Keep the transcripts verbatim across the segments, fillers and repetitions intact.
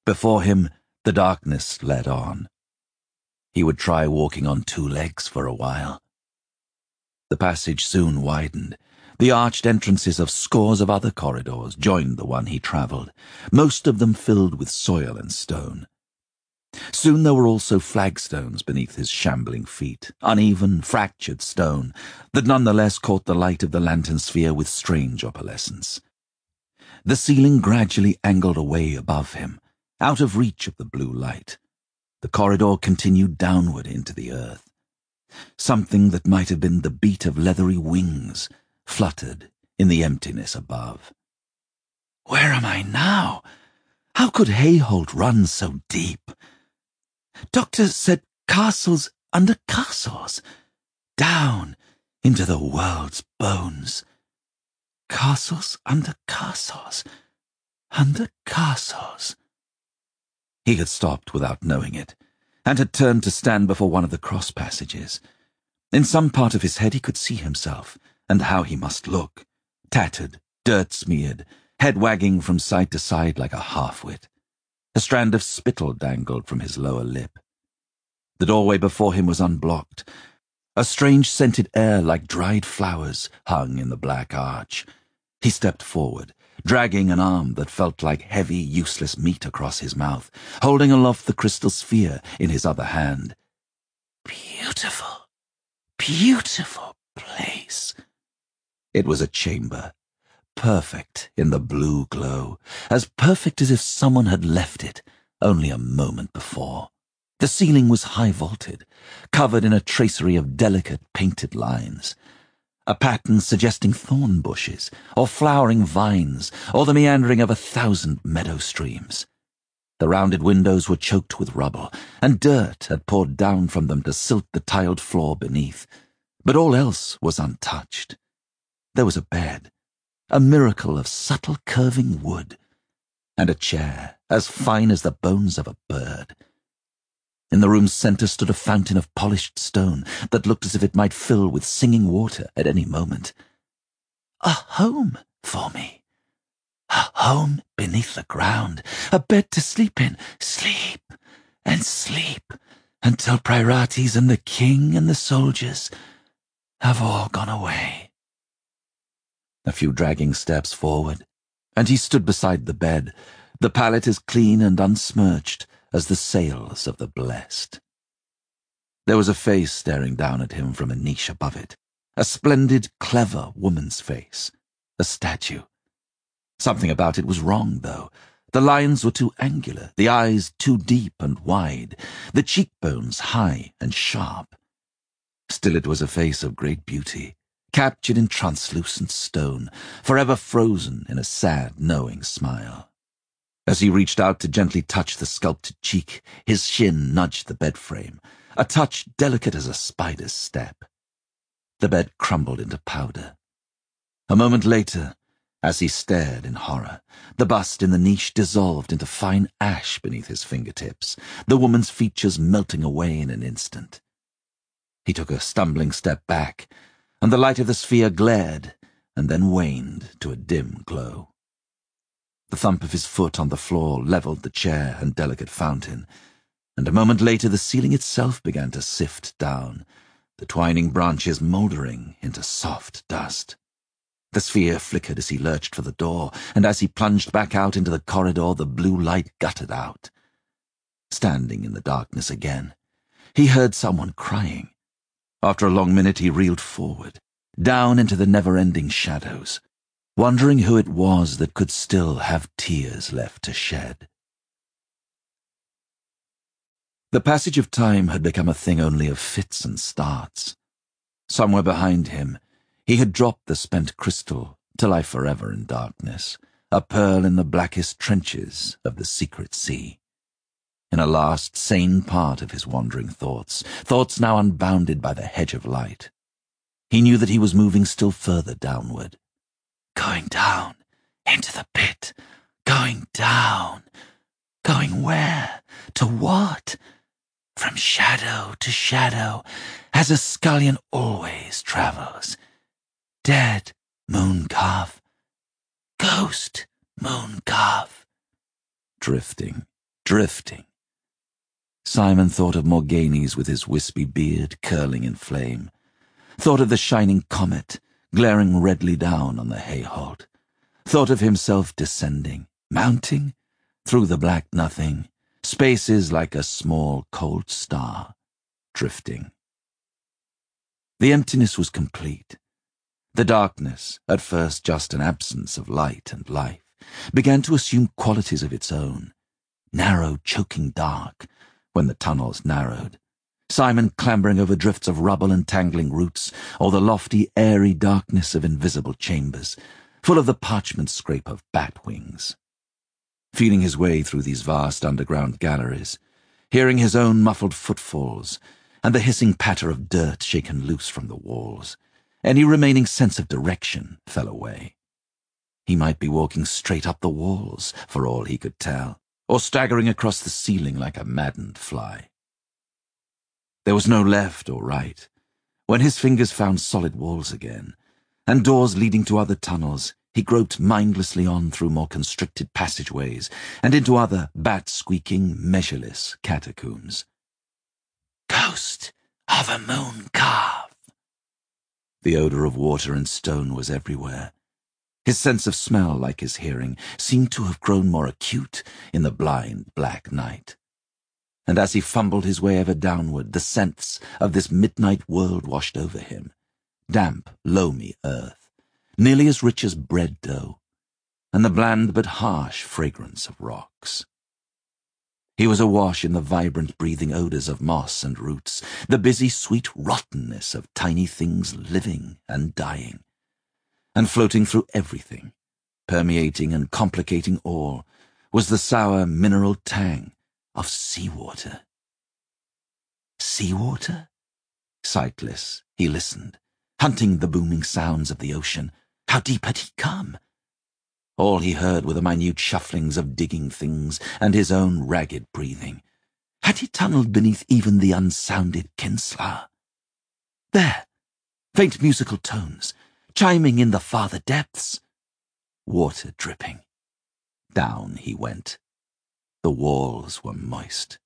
Before him, the darkness led on. He would try walking on two legs for a while. The passage soon widened. The arched entrances of scores of other corridors joined the one he travelled, most of them filled with soil and stone. Soon there were also flagstones beneath his shambling feet, uneven, fractured stone, that nonetheless caught the light of the lantern sphere with strange opalescence. The ceiling gradually angled away above him, out of reach of the blue light. The corridor continued downward into the earth. Something that might have been the beat of leathery wings fluttered in the emptiness above. Where am I now? How could Hayholt run so deep? Doctor said castles under castles, down into the world's bones. Castles under castles, under castles. He had stopped without knowing it, and had turned to stand before one of the cross passages. In some part of his head he could see himself, and how he must look, tattered, dirt-smeared, head wagging from side to side like a half-wit. A strand of spittle dangled from his lower lip. The doorway before him was unblocked. A strange scented air like dried flowers hung in the black arch. He stepped forward, dragging an arm that felt like heavy, useless meat across his mouth, holding aloft the crystal sphere in his other hand. Beautiful, beautiful place. It was a chamber, perfect in the blue glow, as perfect as if someone had left it only a moment before. The ceiling was high-vaulted, covered in a tracery of delicate painted lines, a pattern suggesting thorn bushes, or flowering vines, or the meandering of a thousand meadow streams. The rounded windows were choked with rubble, and dirt had poured down from them to silt the tiled floor beneath, but all else was untouched. There was a bed, a miracle of subtle curving wood, and a chair as fine as the bones of a bird. In the room's centre stood a fountain of polished stone that looked as if it might fill with singing water at any moment. A home for me. A home beneath the ground, a bed to sleep in, sleep and sleep, until Priorites and the king and the soldiers have all gone away. A few dragging steps forward, and he stood beside the bed, the pallet as clean and unsmirched as the sails of the blessed. There was a face staring down at him from a niche above it, a splendid, clever woman's face, a statue. Something about it was wrong, though. The lines were too angular, the eyes too deep and wide, the cheekbones high and sharp. Still it was a face of great beauty, captured in translucent stone, forever frozen in a sad, knowing smile. As he reached out to gently touch the sculpted cheek, his shin nudged the bed frame, a touch delicate as a spider's step. The bed crumbled into powder. A moment later, as he stared in horror, the bust in the niche dissolved into fine ash beneath his fingertips, the woman's features melting away in an instant. He took a stumbling step back, and the light of the sphere glared and then waned to a dim glow. The thump of his foot on the floor levelled the chair and delicate fountain, and a moment later the ceiling itself began to sift down, the twining branches mouldering into soft dust. The sphere flickered as he lurched for the door, and as he plunged back out into the corridor the blue light guttered out. Standing in the darkness again, he heard someone crying. After a long minute he reeled forward, down into the never-ending shadows, wondering who it was that could still have tears left to shed. The passage of time had become a thing only of fits and starts. Somewhere behind him, he had dropped the spent crystal to lie forever in darkness, a pearl in the blackest trenches of the secret sea. In a last sane part of his wandering thoughts, thoughts now unbounded by the hedge of light, he knew that he was moving still further downward. Going down into the pit, going down, going where, to what? From shadow to shadow, as a scullion always travels. Dead moon calf, ghost moon calf, drifting, drifting. Simon thought of Morghanes with his wispy beard curling in flame, thought of the shining comet glaring redly down on the Hayholt, thought of himself descending, mounting, through the black nothing, spaces like a small cold star, drifting. The emptiness was complete. The darkness, at first just an absence of light and life, began to assume qualities of its own. Narrow, choking dark, when the tunnels narrowed. Simon clambering over drifts of rubble and tangling roots, or the lofty, airy darkness of invisible chambers, full of the parchment scrape of bat wings. Feeling his way through these vast underground galleries, hearing his own muffled footfalls, and the hissing patter of dirt shaken loose from the walls, any remaining sense of direction fell away. He might be walking straight up the walls, for all he could tell, or staggering across the ceiling like a maddened fly. There was no left or right. When his fingers found solid walls again, and doors leading to other tunnels, he groped mindlessly on through more constricted passageways and into other bat-squeaking, measureless catacombs. Ghost of a moon calf. The odour of water and stone was everywhere. His sense of smell, like his hearing, seemed to have grown more acute in the blind, black night. And as he fumbled his way ever downward, the scents of this midnight world washed over him. Damp, loamy earth, nearly as rich as bread dough, and the bland but harsh fragrance of rocks. He was awash in the vibrant, breathing odours of moss and roots, the busy, sweet rottenness of tiny things living and dying. And floating through everything, permeating and complicating all, was the sour mineral tang of seawater. Seawater? Sightless, he listened, hunting the booming sounds of the ocean. How deep had he come? All he heard were the minute shufflings of digging things and his own ragged breathing. Had he tunnelled beneath even the unsounded Kinsla? There, faint musical tones, chiming in the farther depths. Water dripping. Down he went. The walls were moist.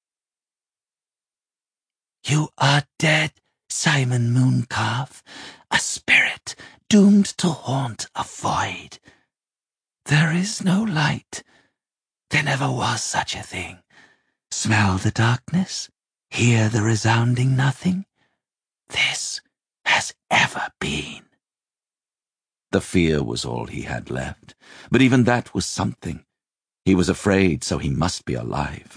You are dead, Simon Mooncalf, a spirit doomed to haunt a void. There is no light. There never was such a thing. Smell the darkness? Hear the resounding nothing? This has ever been. The fear was all he had left, but even that was something. He was afraid, so he must be alive.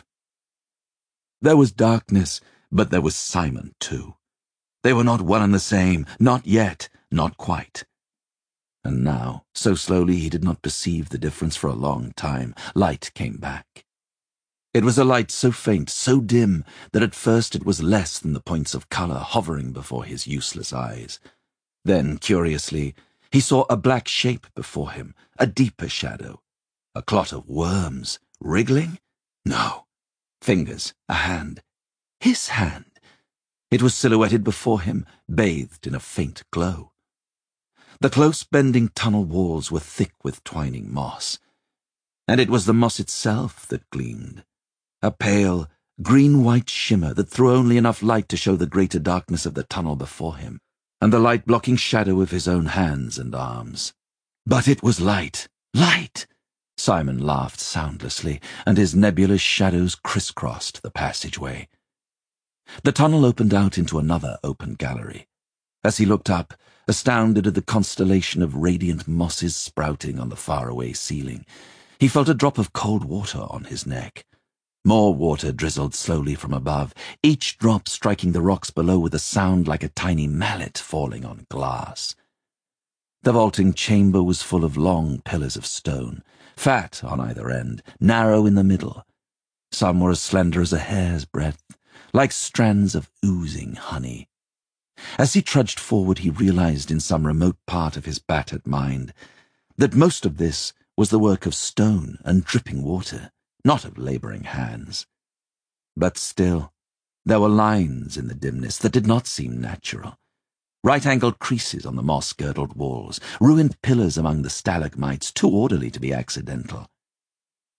There was darkness, but there was Simon too. They were not one and the same, not yet, not quite. And now, so slowly he did not perceive the difference for a long time, light came back. It was a light so faint, so dim, that at first it was less than the points of colour hovering before his useless eyes. Then, curiously, he saw a black shape before him, a deeper shadow. A clot of worms, wriggling? No. Fingers, a hand. His hand. It was silhouetted before him, bathed in a faint glow. The close-bending tunnel walls were thick with twining moss, and it was the moss itself that gleamed, a pale, green-white shimmer that threw only enough light to show the greater darkness of the tunnel before him, and the light-blocking shadow of his own hands and arms. But it was light, light! Simon laughed soundlessly, and his nebulous shadows crisscrossed the passageway. The tunnel opened out into another open gallery. As he looked up, astounded at the constellation of radiant mosses sprouting on the faraway ceiling, he felt a drop of cold water on his neck. More water drizzled slowly from above, each drop striking the rocks below with a sound like a tiny mallet falling on glass. The vaulting chamber was full of long pillars of stone, fat on either end, narrow in the middle. Some were as slender as a hair's breadth, like strands of oozing honey. As he trudged forward, he realized in some remote part of his battered mind that most of this was the work of stone and dripping water, not of labouring hands. But still, there were lines in the dimness that did not seem natural. Right-angled creases on the moss-girdled walls, ruined pillars among the stalagmites, too orderly to be accidental.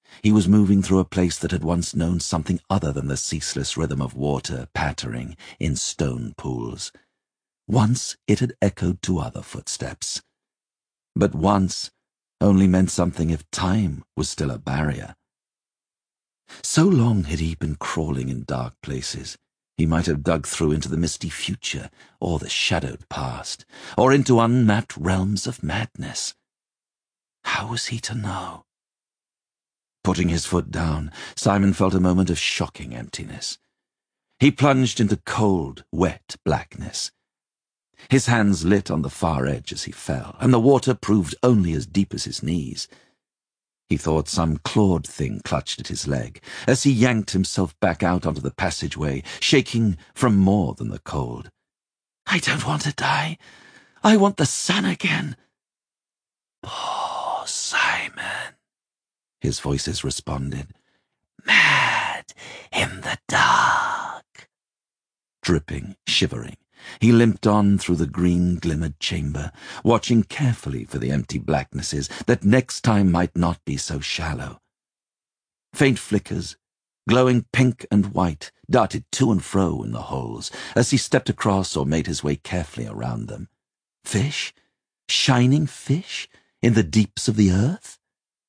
He was moving through a place that had once known something other than the ceaseless rhythm of water pattering in stone pools. Once it had echoed to other footsteps. But once only meant something if time was still a barrier. So long had he been crawling in dark places, he might have dug through into the misty future, or the shadowed past, or into unmapped realms of madness. How was he to know? Putting his foot down, Simon felt a moment of shocking emptiness. He plunged into cold, wet blackness. His hands lit on the far edge as he fell, and the water proved only as deep as his knees. He thought some clawed thing clutched at his leg, as he yanked himself back out onto the passageway, shaking from more than the cold. "I don't want to die. I want the sun again." "Poor Simon," his voices responded. "Mad in the dark." Dripping, shivering, he limped on through the green-glimmered chamber, watching carefully for the empty blacknesses that next time might not be so shallow. Faint flickers, glowing pink and white, darted to and fro in the holes as he stepped across or made his way carefully around them. Fish? Shining fish? In the deeps of the earth?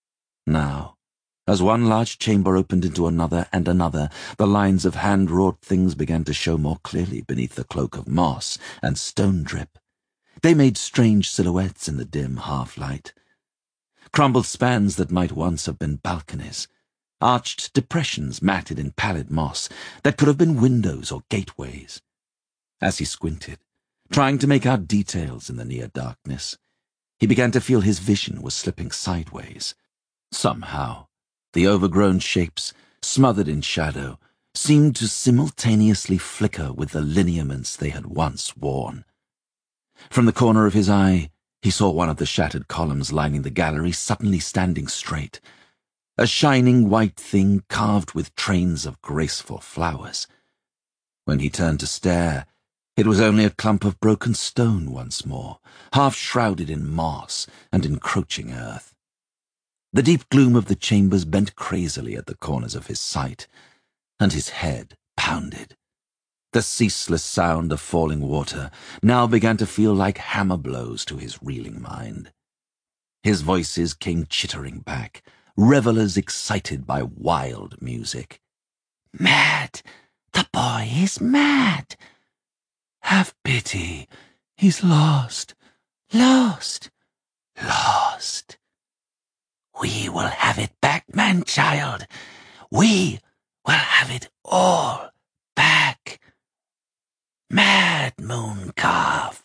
Now, as one large chamber opened into another and another, the lines of hand-wrought things began to show more clearly beneath the cloak of moss and stone drip. They made strange silhouettes in the dim half-light. Crumbled spans that might once have been balconies, arched depressions matted in pallid moss that could have been windows or gateways. As he squinted, trying to make out details in the near darkness, he began to feel his vision was slipping sideways. Somehow, the overgrown shapes, smothered in shadow, seemed to simultaneously flicker with the lineaments they had once worn. From the corner of his eye, he saw one of the shattered columns lining the gallery suddenly standing straight, a shining white thing carved with trains of graceful flowers. When he turned to stare, it was only a clump of broken stone once more, half shrouded in moss and encroaching earth. The deep gloom of the chambers bent crazily at the corners of his sight, and his head pounded. The ceaseless sound of falling water now began to feel like hammer blows to his reeling mind. His voices came chittering back, revelers excited by wild music. "Mad! The boy is mad! Have pity! He's lost! Lost! Lost! We will have it back, man-child! We will have it all back! Mad moon calf!"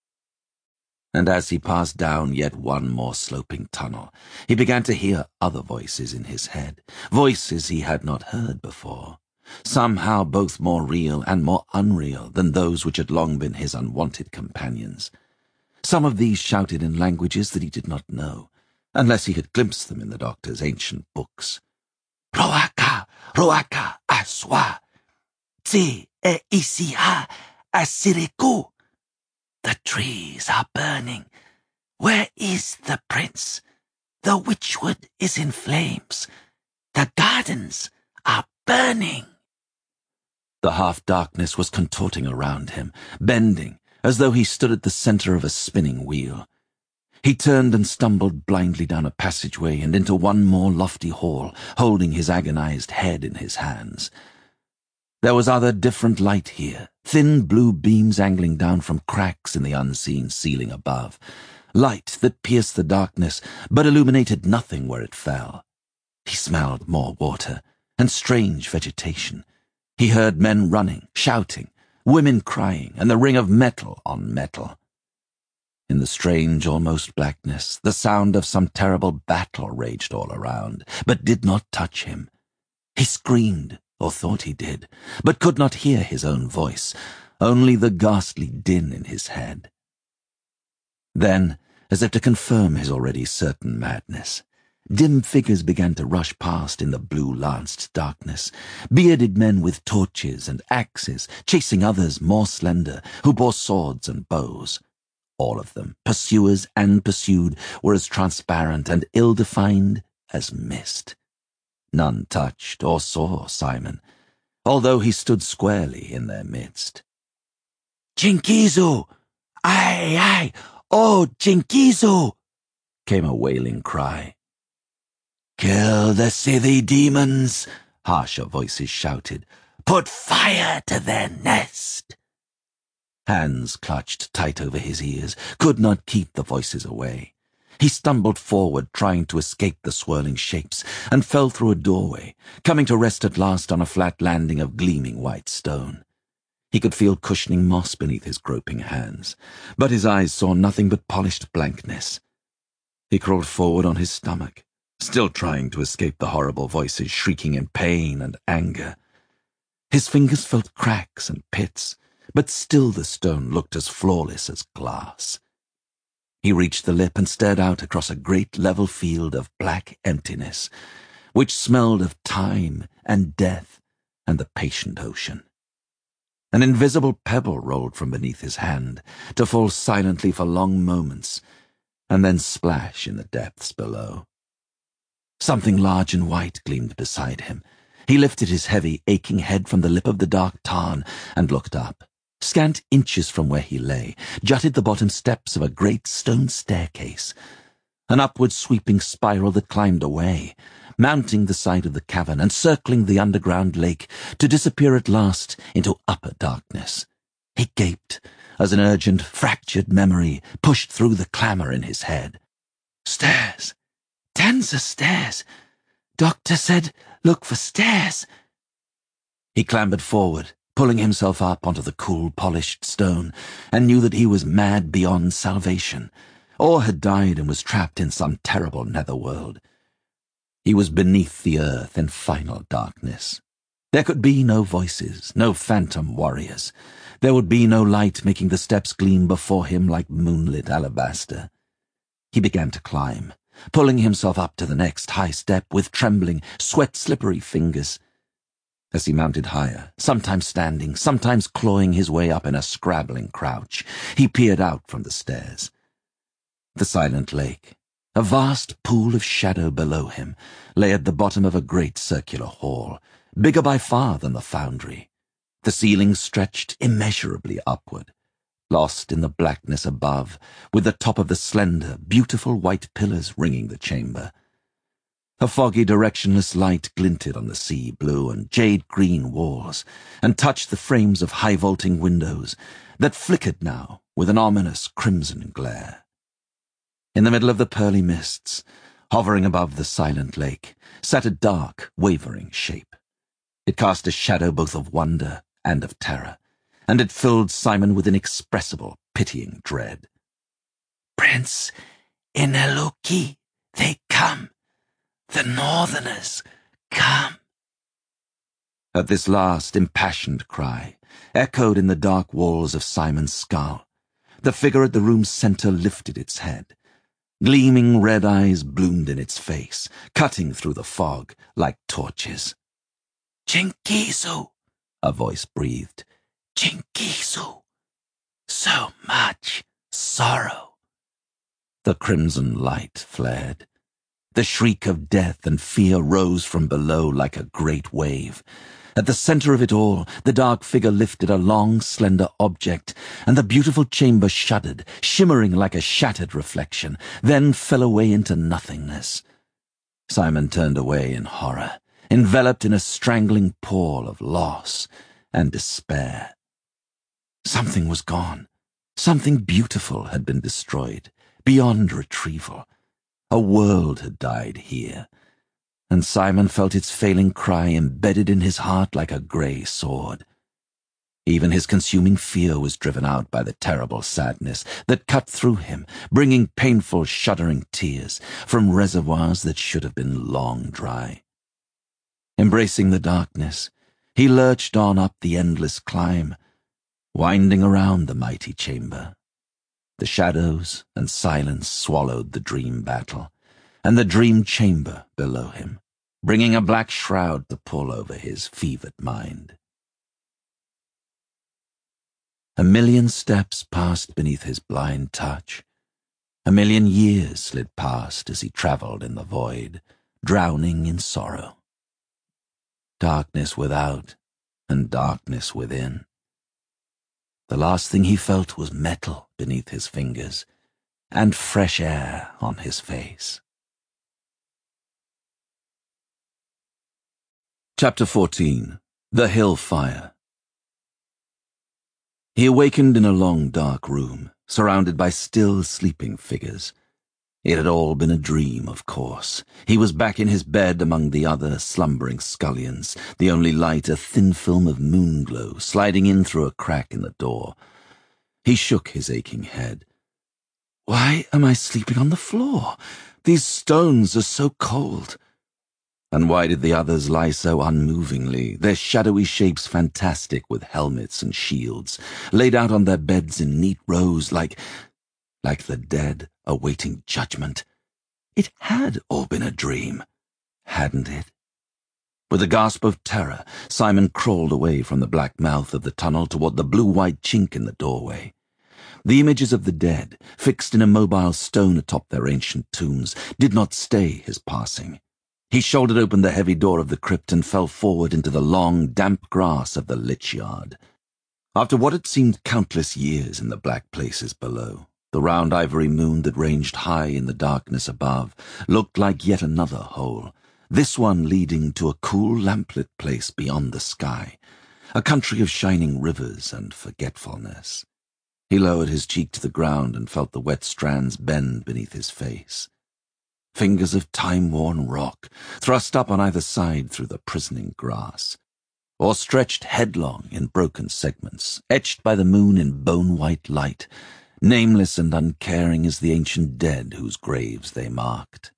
And as he passed down yet one more sloping tunnel, he began to hear other voices in his head, voices he had not heard before, somehow both more real and more unreal than those which had long been his unwanted companions. Some of these shouted in languages that he did not know, unless he had glimpsed them in the doctor's ancient books. "Roaka, Roaka, Aswa, Tse e Isiha, Asiriku. The trees are burning. Where is the prince? The witchwood is in flames. The gardens are burning." The half-darkness was contorting around him, bending, as though he stood at the center of a spinning wheel. He turned and stumbled blindly down a passageway and into one more lofty hall, holding his agonized head in his hands. There was other different light here, thin blue beams angling down from cracks in the unseen ceiling above, light that pierced the darkness but illuminated nothing where it fell. He smelled more water and strange vegetation. He heard men running, shouting, women crying, and the ring of metal on metal. In the strange, almost blackness, the sound of some terrible battle raged all around, but did not touch him. He screamed, or thought he did, but could not hear his own voice, only the ghastly din in his head. Then, as if to confirm his already certain madness, dim figures began to rush past in the blue-lanced darkness, bearded men with torches and axes, chasing others more slender, who bore swords and bows. All of them, pursuers and pursued, were as transparent and ill-defined as mist. None touched or saw Simon, although he stood squarely in their midst. "Jinkizu! Aye, aye! Oh, Jinkizu!" came a wailing cry. "Kill the Scythy demons!" harsher voices shouted. "Put fire to their nest!" Hands clutched tight over his ears, could not keep the voices away. He stumbled forward, trying to escape the swirling shapes, and fell through a doorway, coming to rest at last on a flat landing of gleaming white stone. He could feel cushioning moss beneath his groping hands, but his eyes saw nothing but polished blankness. He crawled forward on his stomach, still trying to escape the horrible voices shrieking in pain and anger. His fingers felt cracks and pits, but still the stone looked as flawless as glass. He reached the lip and stared out across a great level field of black emptiness, which smelled of time and death and the patient ocean. An invisible pebble rolled from beneath his hand, to fall silently for long moments, and then splash in the depths below. Something large and white gleamed beside him. He lifted his heavy, aching head from the lip of the dark tarn and looked up. Scant inches from where he lay jutted the bottom steps of a great stone staircase, an upward sweeping spiral that climbed away, mounting the side of the cavern and circling the underground lake to disappear at last into upper darkness. He gaped as an urgent, fractured memory pushed through the clamour in his head. Stairs! Tens of stairs! Doctor said, look for stairs! He clambered forward, pulling himself up onto the cool, polished stone, and knew that he was mad beyond salvation, or had died and was trapped in some terrible netherworld. He was beneath the earth in final darkness. There could be no voices, no phantom warriors. There would be no light making the steps gleam before him like moonlit alabaster. He began to climb, pulling himself up to the next high step with trembling, sweat-slippery fingers. As he mounted higher, sometimes standing, sometimes clawing his way up in a scrabbling crouch, he peered out from the stairs. The silent lake, a vast pool of shadow below him, lay at the bottom of a great circular hall, bigger by far than the foundry. The ceiling stretched immeasurably upward, lost in the blackness above, with the top of the slender, beautiful white pillars ringing the chamber. A foggy, directionless light glinted on the sea blue and jade-green walls, and touched the frames of high-vaulting windows that flickered now with an ominous crimson glare. In the middle of the pearly mists, hovering above the silent lake, sat a dark, wavering shape. It cast a shadow both of wonder and of terror, and it filled Simon with inexpressible, pitying dread. "Prince Ineluki, they come! The Northerners, come!" At this last impassioned cry, echoed in the dark walls of Simon's skull, the figure at the room's centre lifted its head. Gleaming red eyes bloomed in its face, cutting through the fog like torches. "Jinkizu," a voice breathed. "Jinkizu. So much sorrow." The crimson light flared. The shriek of death and fear rose from below like a great wave. At the center of it all, the dark figure lifted a long, slender object, and the beautiful chamber shuddered, shimmering like a shattered reflection, then fell away into nothingness. Simon turned away in horror, enveloped in a strangling pall of loss and despair. Something was gone. Something beautiful had been destroyed, beyond retrieval. A world had died here, and Simon felt its failing cry embedded in his heart like a grey sword. Even his consuming fear was driven out by the terrible sadness that cut through him, bringing painful, shuddering tears from reservoirs that should have been long dry. Embracing the darkness, he lurched on up the endless climb, winding around the mighty chamber. The shadows and silence swallowed the dream battle, and the dream chamber below him, bringing a black shroud to pull over his fevered mind. A million steps passed beneath his blind touch. A million years slid past as he travelled in the void, drowning in sorrow. Darkness without, and darkness within. The last thing he felt was metal beneath his fingers, and fresh air on his face. Chapter fourteen. The Hill Fire. He awakened in a long, dark room, surrounded by still sleeping figures. It had all been a dream, of course. He was back in his bed among the other slumbering scullions, the only light a thin film of moonglow sliding in through a crack in the door. He shook his aching head. Why am I sleeping on the floor? These stones are so cold. And why did the others lie so unmovingly, their shadowy shapes fantastic with helmets and shields, laid out on their beds in neat rows like... like the dead awaiting judgment? It had all been a dream, hadn't it? With a gasp of terror, Simon crawled away from the black mouth of the tunnel toward the blue-white chink in the doorway. The images of the dead, fixed in a mobile stone atop their ancient tombs, did not stay his passing. He shouldered open the heavy door of the crypt and fell forward into the long, damp grass of the lich yard. After what had seemed countless years in the black places below, the round ivory moon that ranged high in the darkness above looked like yet another hole, this one leading to a cool lamplit place beyond the sky, a country of shining rivers and forgetfulness. He lowered his cheek to the ground and felt the wet strands bend beneath his face. Fingers of time-worn rock, thrust up on either side through the prisoning grass, or stretched headlong in broken segments, etched by the moon in bone-white light, nameless and uncaring as the ancient dead whose graves they marked.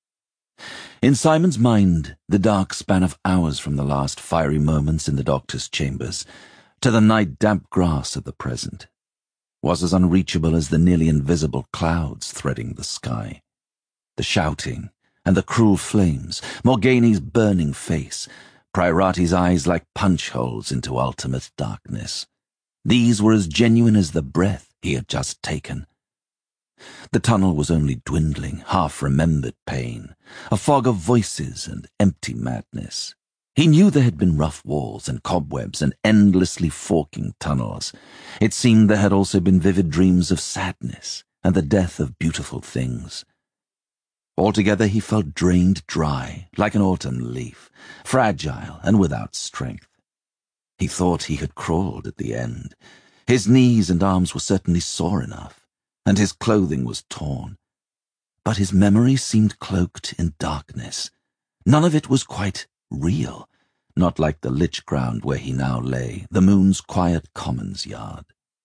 In Simon's mind, the dark span of hours from the last fiery moments in the doctor's chambers to the night-damp grass of the present was as unreachable as the nearly invisible clouds threading the sky. The shouting and the cruel flames, Morgani's burning face, Priorati's eyes like punch-holes into ultimate darkness. These were as genuine as the breath he had just taken. The tunnel was only dwindling, half-remembered pain, a fog of voices and empty madness. He knew there had been rough walls and cobwebs and endlessly forking tunnels. It seemed there had also been vivid dreams of sadness and the death of beautiful things. Altogether he felt drained dry, like an autumn leaf, fragile and without strength. He thought he had crawled at the end. His knees and arms were certainly sore enough, and his clothing was torn. But his memory seemed cloaked in darkness. None of it was quite real, not like the lich ground where he now lay, the moon's quiet commons yard.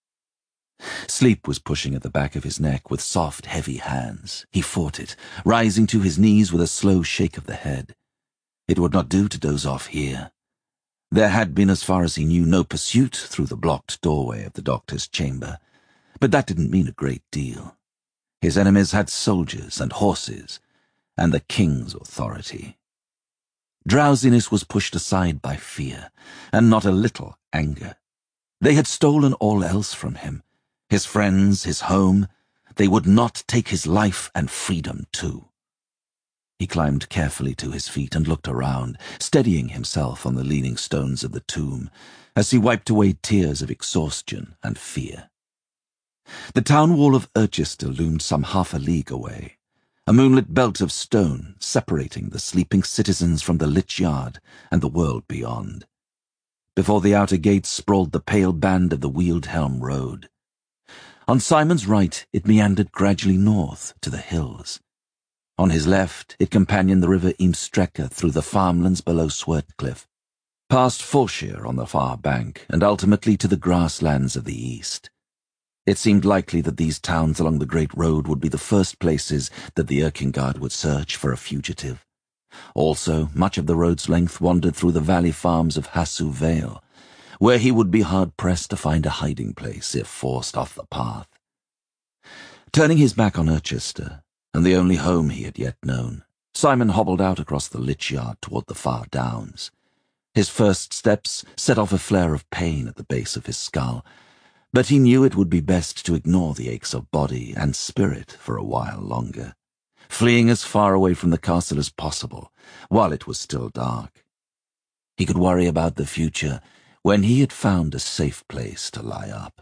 Sleep was pushing at the back of his neck with soft, heavy hands. He fought it, rising to his knees with a slow shake of the head. It would not do to doze off here. There had been, as far as he knew, no pursuit through the blocked doorway of the doctor's chamber, but that didn't mean a great deal. His enemies had soldiers and horses, and the king's authority. Drowsiness was pushed aside by fear, and not a little anger. They had stolen all else from him. His friends, his home. They would not take his life and freedom too. He climbed carefully to his feet and looked around, steadying himself on the leaning stones of the tomb, as he wiped away tears of exhaustion and fear. The town wall of Urchester loomed some half a league away, a moonlit belt of stone separating the sleeping citizens from the lich yard and the world beyond. Before the outer gates sprawled the pale band of the Wealdhelm Road. On Simon's right it meandered gradually north to the hills. On his left it companioned the river Eamstrecker through the farmlands below Swartcliffe, past Fulshire on the far bank, and ultimately to the grasslands of the east. It seemed likely that these towns along the great road would be the first places that the Erkingard would search for a fugitive. Also, much of the road's length wandered through the valley farms of Hassoo Vale, where he would be hard-pressed to find a hiding place if forced off the path. Turning his back on Urchester, and the only home he had yet known, Simon hobbled out across the lich yard toward the far downs. His first steps set off a flare of pain at the base of his skull, but he knew it would be best to ignore the aches of body and spirit for a while longer, fleeing as far away from the castle as possible while it was still dark. He could worry about the future when he had found a safe place to lie up.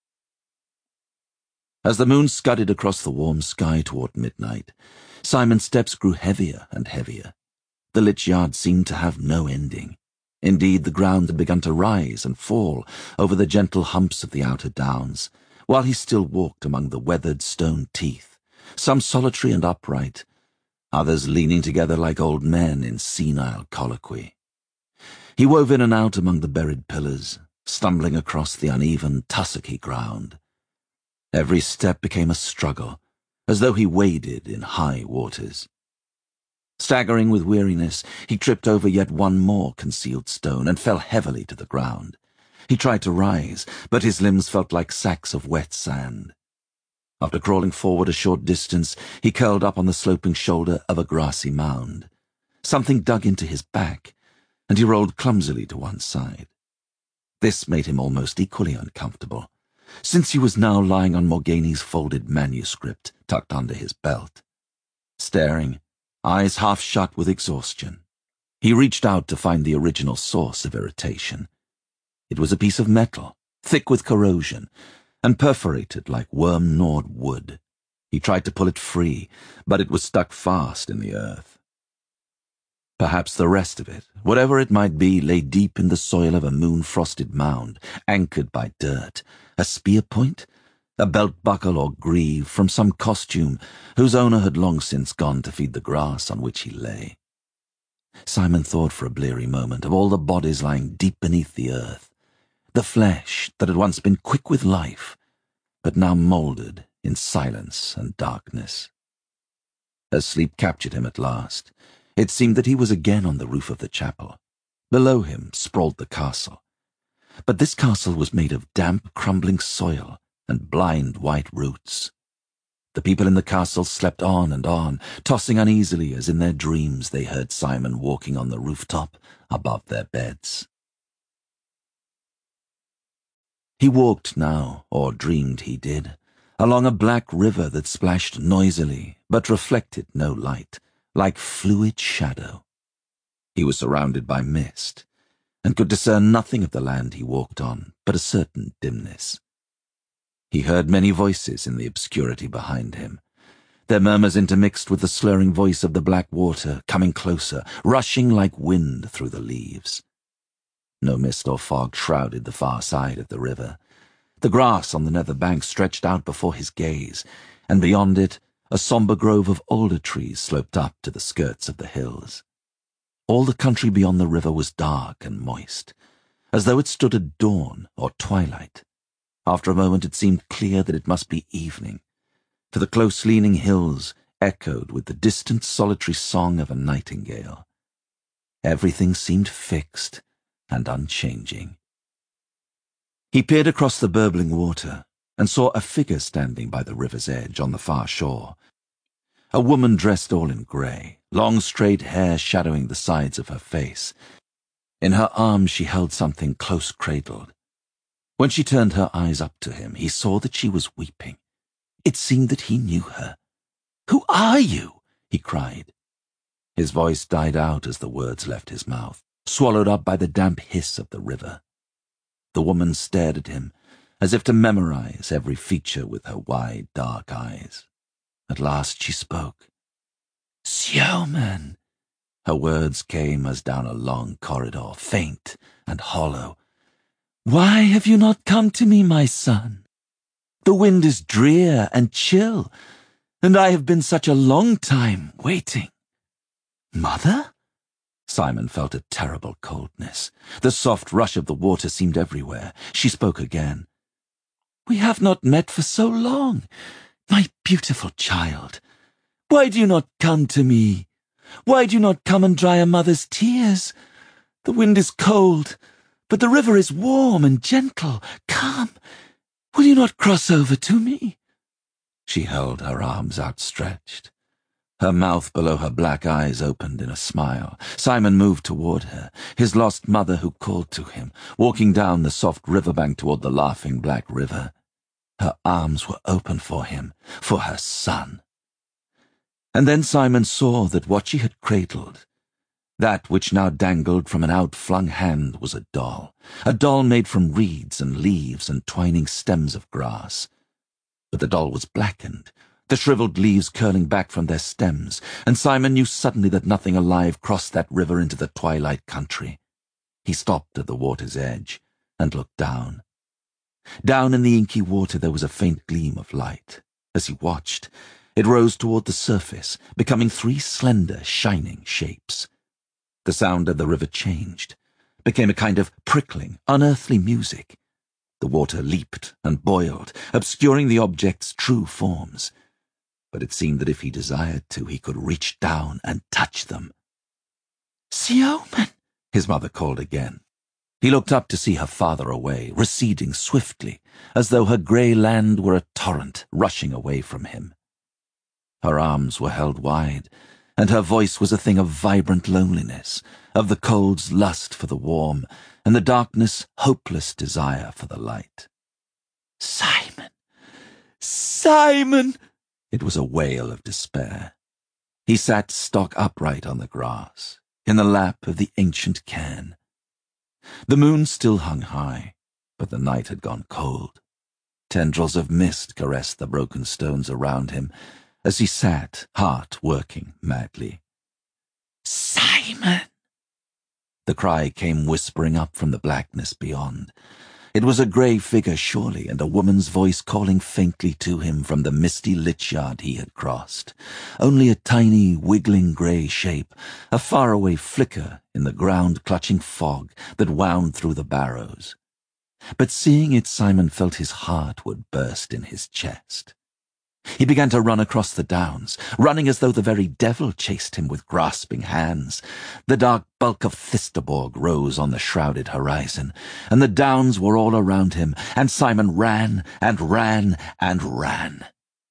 As the moon scudded across the warm sky toward midnight, Simon's steps grew heavier and heavier. The lich yard seemed to have no ending. Indeed, the ground had begun to rise and fall over the gentle humps of the outer downs, while he still walked among the weathered stone teeth, some solitary and upright, others leaning together like old men in senile colloquy. He wove in and out among the buried pillars, stumbling across the uneven, tussocky ground. Every step became a struggle, as though he waded in high waters. Staggering with weariness, he tripped over yet one more concealed stone and fell heavily to the ground. He tried to rise, but his limbs felt like sacks of wet sand. After crawling forward a short distance, he curled up on the sloping shoulder of a grassy mound. Something dug into his back, and he rolled clumsily to one side. This made him almost equally uncomfortable, since he was now lying on Morgani's folded manuscript tucked under his belt. Staring, eyes half shut with exhaustion, he reached out to find the original source of irritation. It was a piece of metal, thick with corrosion, and perforated like worm-gnawed wood. He tried to pull it free, but it was stuck fast in the earth. Perhaps the rest of it, whatever it might be, lay deep in the soil of a moon-frosted mound, anchored by dirt, a spear point, a belt-buckle or greave from some costume whose owner had long since gone to feed the grass on which he lay. Simon thought for a bleary moment of all the bodies lying deep beneath the earth, the flesh that had once been quick with life, but now mouldered in silence and darkness. As sleep captured him at last, it seemed that he was again on the roof of the chapel. Below him sprawled the castle. But this castle was made of damp, crumbling soil and blind white roots. The people in the castle slept on and on, tossing uneasily as in their dreams they heard Simon walking on the rooftop above their beds. He walked now, or dreamed he did, along a black river that splashed noisily but reflected no light, like fluid shadow. He was surrounded by mist, and could discern nothing of the land he walked on but a certain dimness. He heard many voices in the obscurity behind him, their murmurs intermixed with the slurring voice of the black water coming closer, rushing like wind through the leaves. No mist or fog shrouded the far side of the river. The grass on the nether bank stretched out before his gaze, and beyond it a sombre grove of alder trees sloped up to the skirts of the hills. All the country beyond the river was dark and moist, as though it stood at dawn or twilight. After a moment it seemed clear that it must be evening, for the close-leaning hills echoed with the distant solitary song of a nightingale. Everything seemed fixed and unchanging. He peered across the burbling water and saw a figure standing by the river's edge on the far shore. A woman dressed all in grey, long straight hair shadowing the sides of her face. In her arms she held something close-cradled. When she turned her eyes up to him, he saw that she was weeping. It seemed that he knew her. "Who are you?" he cried. His voice died out as the words left his mouth, swallowed up by the damp hiss of the river. The woman stared at him, as if to memorize every feature with her wide, dark eyes. At last she spoke. "Siouman!" Her words came as down a long corridor, faint and hollow. "Why have you not come to me, my son? The wind is drear and chill, and I have been such a long time waiting." "Mother?" Simon felt a terrible coldness. The soft rush of the water seemed everywhere. She spoke again. "We have not met for so long. My beautiful child, why do you not come to me? Why do you not come and dry a mother's tears? The wind is cold, but the river is warm and gentle. Come, will you not cross over to me?" She held her arms outstretched. Her mouth below her black eyes opened in a smile. Simon moved toward her, his lost mother who called to him, walking down the soft riverbank toward the laughing black river. Her arms were open for him, for her son. And then Simon saw that what she had cradled, That which now dangled from an outflung hand was a doll, a doll made from reeds and leaves and twining stems of grass. But the doll was blackened, the shriveled leaves curling back from their stems, and Simon knew suddenly that nothing alive crossed that river into the twilight country. He stopped at the water's edge and looked down. Down in the inky water there was a faint gleam of light. As he watched, it rose toward the surface, becoming three slender, shining shapes. The sound of the river changed, became a kind of prickling, unearthly music. The water leaped and boiled, obscuring the objects' true forms. But it seemed that if he desired to, he could reach down and touch them. "Siomen!" his mother called again. He looked up to see her farther away, receding swiftly, as though her grey land were a torrent rushing away from him. Her arms were held wide, and her voice was a thing of vibrant loneliness, of the cold's lust for the warm, and the darkness' hopeless desire for the light. "Simon! Simon!" It was a wail of despair. He sat stock upright on the grass, in the lap of the ancient cairn. The moon still hung high, but the night had gone cold. Tendrils of mist caressed the broken stones around him, as he sat, heart working madly. "Simon!" The cry came whispering up from the blackness beyond. It was a grey figure, surely, and a woman's voice calling faintly to him from the misty lich-yard he had crossed. Only a tiny, wiggling grey shape, a faraway flicker in the ground-clutching fog that wound through the barrows. But seeing it, Simon felt his heart would burst in his chest. He began to run across the downs, running as though the very devil chased him with grasping hands. The dark bulk of Thistleborg rose on the shrouded horizon, and the downs were all around him, and Simon ran and ran and ran.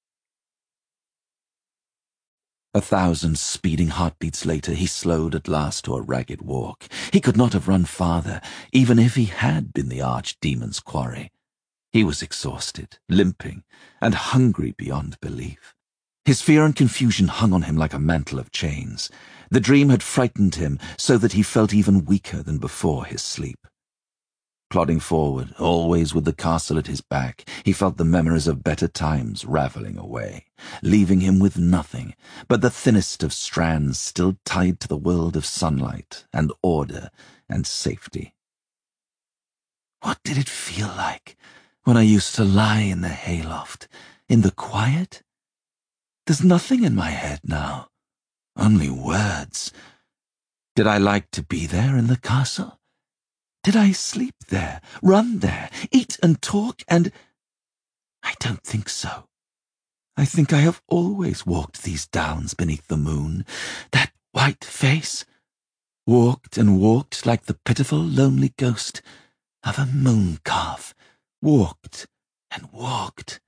A thousand speeding heartbeats later, he slowed at last to a ragged walk. He could not have run farther, even if he had been the archdemon's quarry. He was exhausted, limping, and hungry beyond belief. His fear and confusion hung on him like a mantle of chains. The dream had frightened him so that he felt even weaker than before his sleep. Plodding forward, always with the castle at his back, he felt the memories of better times ravelling away, leaving him with nothing but the thinnest of strands still tied to the world of sunlight and order and safety. What did it feel like when I used to lie in the hayloft, in the quiet? There's nothing in my head now, only words. Did I like to be there in the castle? Did I sleep there, run there, eat and talk and... I don't think so. I think I have always walked these downs beneath the moon, that white face, walked and walked like the pitiful, lonely ghost of a moon-calf, walked and walked.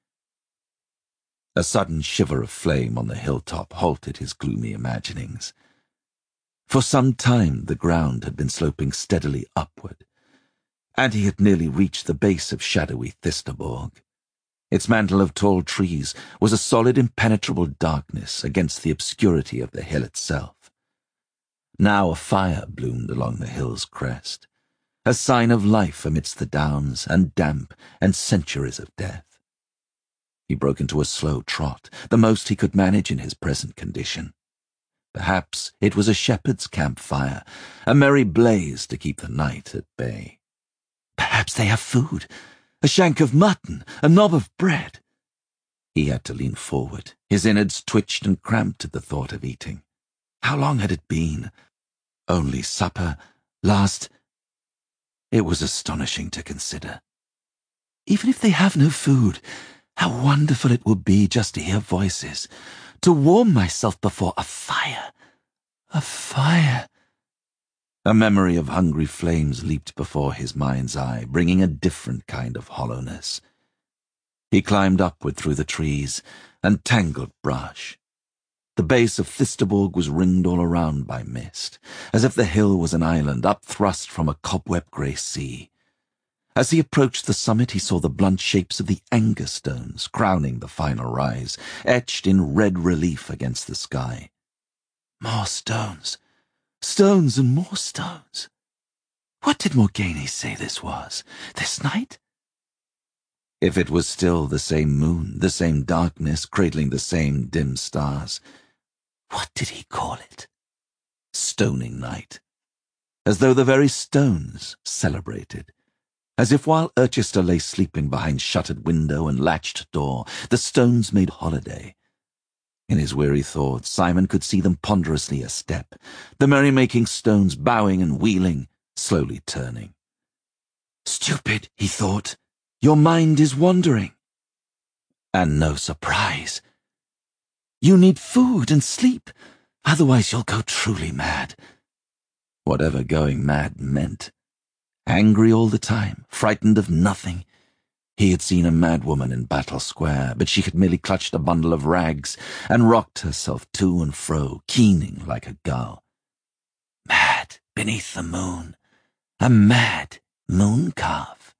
A sudden shiver of flame on the hilltop halted his gloomy imaginings. For some time the ground had been sloping steadily upward, and he had nearly reached the base of shadowy Thistleborg. Its mantle of tall trees was a solid, impenetrable darkness against the obscurity of the hill itself. Now a fire bloomed along the hill's crest, a sign of life amidst the downs and damp and centuries of death. He broke into a slow trot, the most he could manage in his present condition. Perhaps it was a shepherd's campfire, a merry blaze to keep the night at bay. Perhaps they have food, a shank of mutton, a knob of bread. He had to lean forward. His innards twitched and cramped at the thought of eating. How long had it been? Only supper, last... It was astonishing to consider. Even if they have no food, how wonderful it would be just to hear voices, to warm myself before a fire. A fire. A memory of hungry flames leaped before his mind's eye, bringing a different kind of hollowness. He climbed upward through the trees and tangled brush. The base of Thistleborg was ringed all around by mist, as if the hill was an island upthrust from a cobweb-grey sea. As he approached the summit, he saw the blunt shapes of the Anger stones crowning the final rise, etched in red relief against the sky. More stones, Stones and more stones. What did Morgane say this was? This night? If it was still the same moon, the same darkness, cradling the same dim stars, what did he call it? Stoning night. As though the very stones celebrated. As if while Urchester lay sleeping behind shuttered window and latched door, the stones made holiday. In his weary thoughts, Simon could see them ponderously a-step, the merry-making stones bowing and wheeling, slowly turning. Stupid, he thought, your mind is wandering. And no surprise. You need food and sleep, otherwise you'll go truly mad. Whatever going mad meant. Angry all the time, frightened of nothing. He had seen a madwoman in Battle Square, but she had merely clutched a bundle of rags and rocked herself to and fro, keening like a gull. Mad beneath the moon. A mad moon-calf.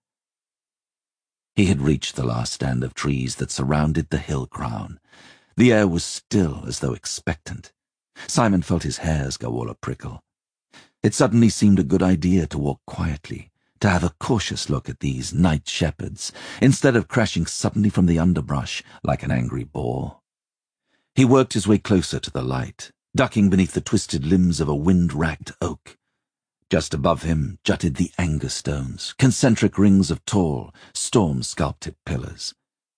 He had reached the last stand of trees that surrounded the hill crown. The air was still as though expectant. Simon felt his hairs go all a-prickle. It suddenly seemed a good idea to walk quietly, to have a cautious look at these night shepherds, instead of crashing suddenly from the underbrush like an angry boar. He worked his way closer to the light, ducking beneath the twisted limbs of a wind-racked oak. Just above him jutted the anger stones, concentric rings of tall, storm-sculpted pillars.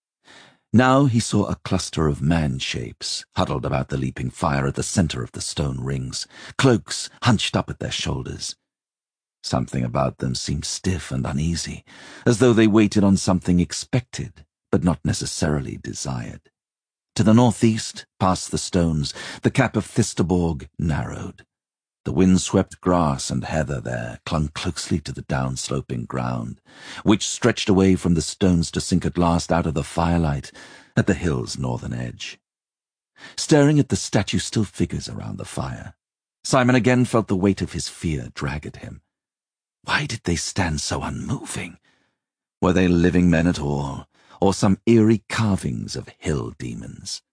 Now he saw a cluster of man-shapes huddled about the leaping fire at the center of the stone rings, cloaks hunched up at their shoulders. Something about them seemed stiff and uneasy, as though they waited on something expected, but not necessarily desired. To the northeast, past the stones, the cap of Thistleborg narrowed. The wind-swept grass and heather there clung closely to the down-sloping ground, which stretched away from the stones to sink at last out of the firelight at the hill's northern edge. Staring at the statue-still figures around the fire, Simon again felt the weight of his fear drag at him. Why did they stand so unmoving? Were they living men at all, or some eerie carvings of hill demons?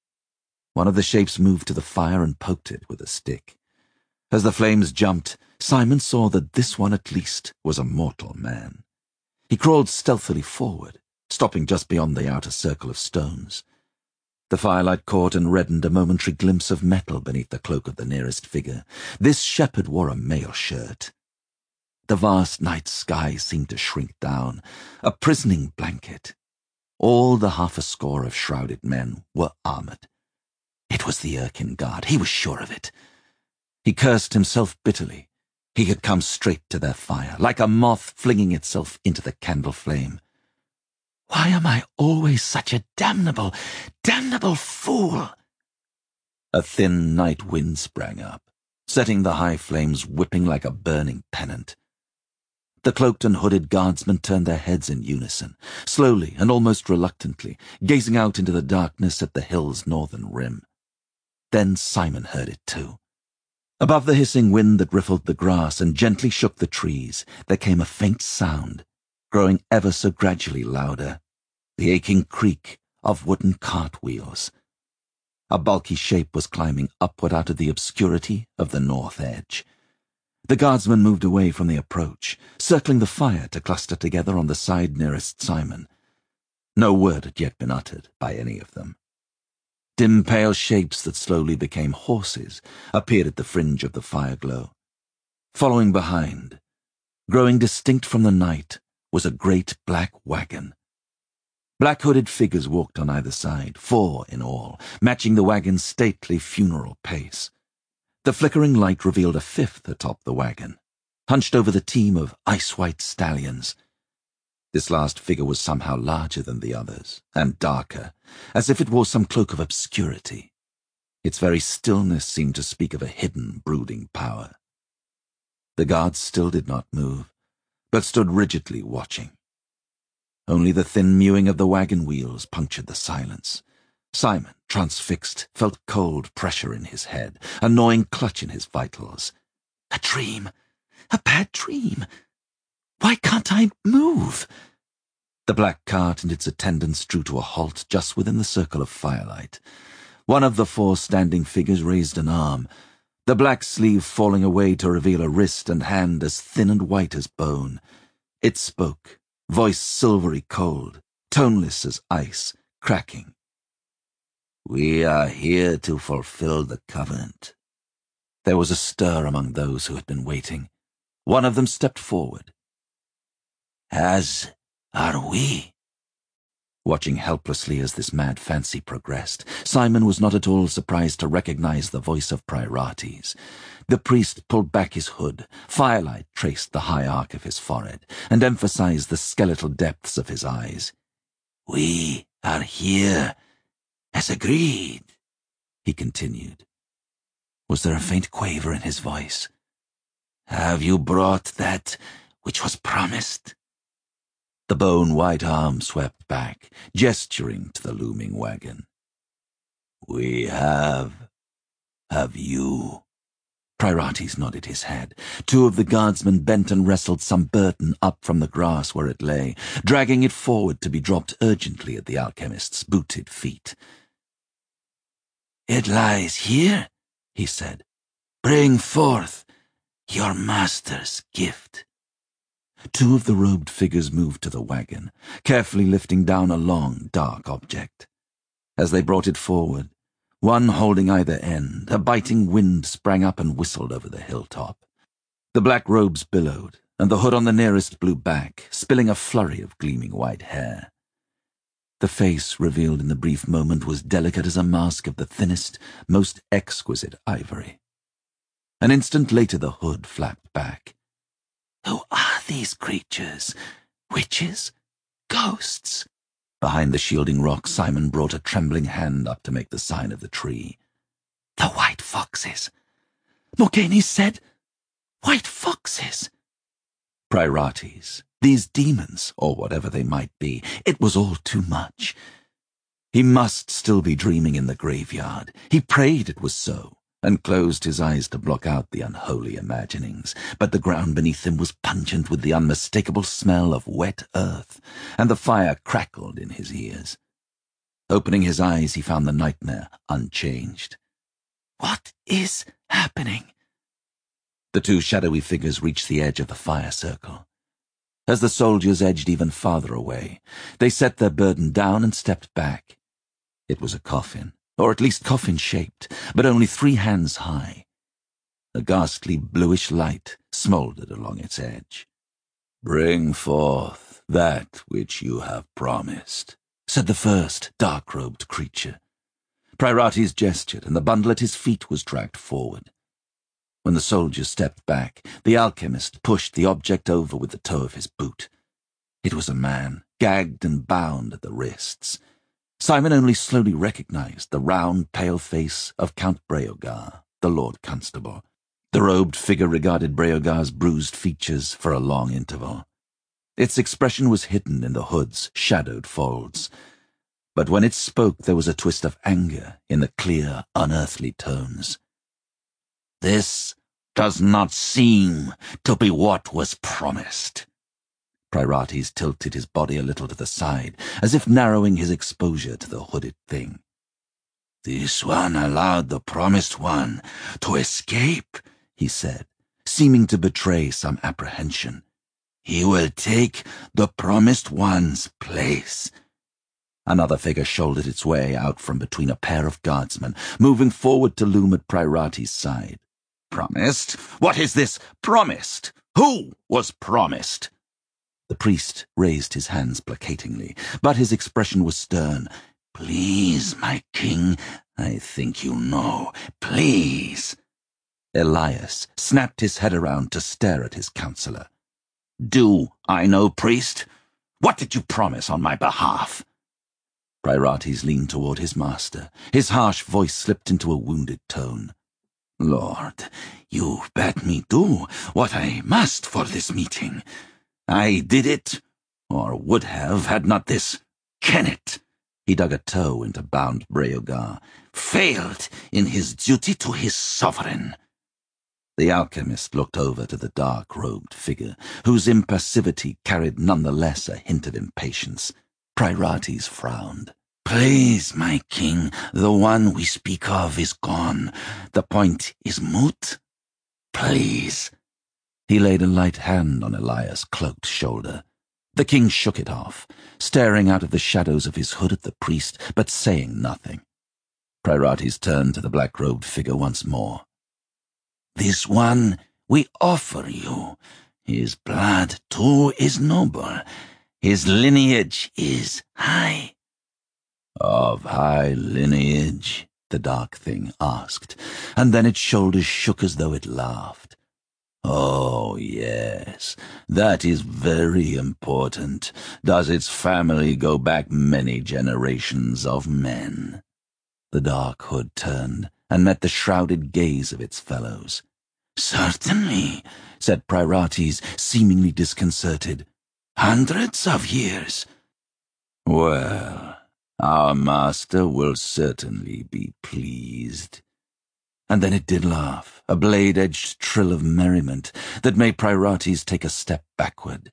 One of the shapes moved to the fire and poked it with a stick. As the flames jumped, Simon saw that this one at least was a mortal man. He crawled stealthily forward, stopping just beyond the outer circle of stones. The firelight caught and reddened a momentary glimpse of metal beneath the cloak of the nearest figure. This shepherd wore a mail shirt. The vast night sky seemed to shrink down, a prisoning blanket. All the half a score of shrouded men were armored. It was the Erkin Guard, he was sure of it. He cursed himself bitterly. He had come straight to their fire, like a moth flinging itself into the candle flame. Why am I always such a damnable, damnable fool? A thin night wind sprang up, setting the high flames whipping like a burning pennant. The cloaked and hooded guardsmen turned their heads in unison, slowly and almost reluctantly, gazing out into the darkness at the hill's northern rim. Then Simon heard it too. Above the hissing wind that riffled the grass and gently shook the trees, there came a faint sound, growing ever so gradually louder, the aching creak of wooden cartwheels. A bulky shape was climbing upward out of the obscurity of the north edge. The guardsmen moved away from the approach, circling the fire to cluster together on the side nearest Simon. No word had yet been uttered by any of them. Dim pale shapes that slowly became horses appeared at the fringe of the fire-glow. Following behind, growing distinct from the night, was a great black wagon. Black-hooded figures walked on either side, four in all, matching the wagon's stately funeral pace. The flickering light revealed a fifth atop the wagon, hunched over the team of ice-white stallions. This last figure was somehow larger than the others, and darker, as if it wore some cloak of obscurity. Its very stillness seemed to speak of a hidden, brooding power. The guards still did not move, but stood rigidly watching. Only the thin mewing of the wagon wheels punctured the silence. Simon, transfixed, felt cold pressure in his head, a gnawing clutch in his vitals. A dream! A bad dream! Why can't I move? The black cart and its attendants drew to a halt just within the circle of firelight. One of the four standing figures raised an arm, the black sleeve falling away to reveal a wrist and hand as thin and white as bone. It spoke, voice silvery cold, toneless as ice, cracking. "We are here to fulfill the covenant." There was a stir among those who had been waiting. One of them stepped forward. "As are we." Watching helplessly as this mad fancy progressed, Simon was not at all surprised to recognize the voice of Priorites. The priest pulled back his hood, firelight traced the high arc of his forehead, and emphasized the skeletal depths of his eyes. "We are here, as agreed," he continued. Was there a faint quaver in his voice? "Have you brought that which was promised?" The bone-white arm swept back, gesturing to the looming wagon. "We have. Have you?" Priorites nodded his head. Two of the guardsmen bent and wrestled some burden up from the grass where it lay, dragging it forward to be dropped urgently at the alchemist's booted feet. "It lies here," he said. "Bring forth your master's gift." Two of the robed figures moved to the wagon, carefully lifting down a long, dark object. As they brought it forward, one holding either end, a biting wind sprang up and whistled over the hilltop. The black robes billowed, and the hood on the nearest blew back, spilling a flurry of gleaming white hair. The face revealed in the brief moment was delicate as a mask of the thinnest, most exquisite ivory. An instant later the hood flapped back. "Who are these creatures? Witches? Ghosts?" Behind the shielding rock, Simon brought a trembling hand up to make the sign of the tree. "The white foxes!" Morgane said. "White foxes!" Priorites, these demons, or whatever they might be, it was all too much. He must still be dreaming in the graveyard. He prayed it was so, and closed his eyes to block out the unholy imaginings, but the ground beneath him was pungent with the unmistakable smell of wet earth, and the fire crackled in his ears. Opening his eyes, he found the nightmare unchanged. "What is happening?" The two shadowy figures reached the edge of the fire circle. As the soldiers edged even farther away, they set their burden down and stepped back. It was a coffin, or at least coffin-shaped, but only three hands high. A ghastly bluish light smouldered along its edge. "Bring forth that which you have promised," said the first dark-robed creature. Priorites gestured, and the bundle at his feet was dragged forward. When the soldiers stepped back, the alchemist pushed the object over with the toe of his boot. It was a man, gagged and bound at the wrists. Simon only slowly recognized the round, pale face of Count Breogar, the Lord Constable. The robed figure regarded Breogar's bruised features for a long interval. Its expression was hidden in the hood's shadowed folds. But when it spoke, there was a twist of anger in the clear, unearthly tones. "This does not seem to be what was promised." Priorites tilted his body a little to the side, as if narrowing his exposure to the hooded thing. "This one allowed the promised one to escape," he said, seeming to betray some apprehension. "He will take the promised one's place." Another figure shouldered its way out from between a pair of guardsmen, moving forward to loom at Priorites' side. "Promised? What is this promised? Who was promised?" The priest raised his hands placatingly, but his expression was stern. "Please, my king, I think you know. Please." Elias snapped his head around to stare at his counselor. "Do I know, priest? What did you promise on my behalf?" Priorites leaned toward his master. His harsh voice slipped into a wounded tone. "Lord, you bade me do what I must for this meeting. I did it, or would have, had not this Kennet," he dug a toe into bound Breogar, "failed in his duty to his sovereign." The alchemist looked over to the dark-robed figure, whose impassivity carried none the less a hint of impatience. Priorites frowned. Please, my king, the one we speak of is gone. The point is moot. Please. He laid a light hand on Elias' cloaked shoulder. The king shook it off, staring out of the shadows of his hood at the priest, but saying nothing. Priorites turned to the black-robed figure once more. This one we offer you. His blood, too, is noble. His lineage is high. Of high lineage? The dark thing asked, and then its shoulders shook as though it laughed. Oh, yes, that is very important. Does its family go back many generations of men? The dark hood turned and met the shrouded gaze of its fellows. Certainly, said Priorites, seemingly disconcerted. Hundreds of years. Well, our master will certainly be pleased. And then it did laugh, a blade-edged trill of merriment that made Priorites take a step backward.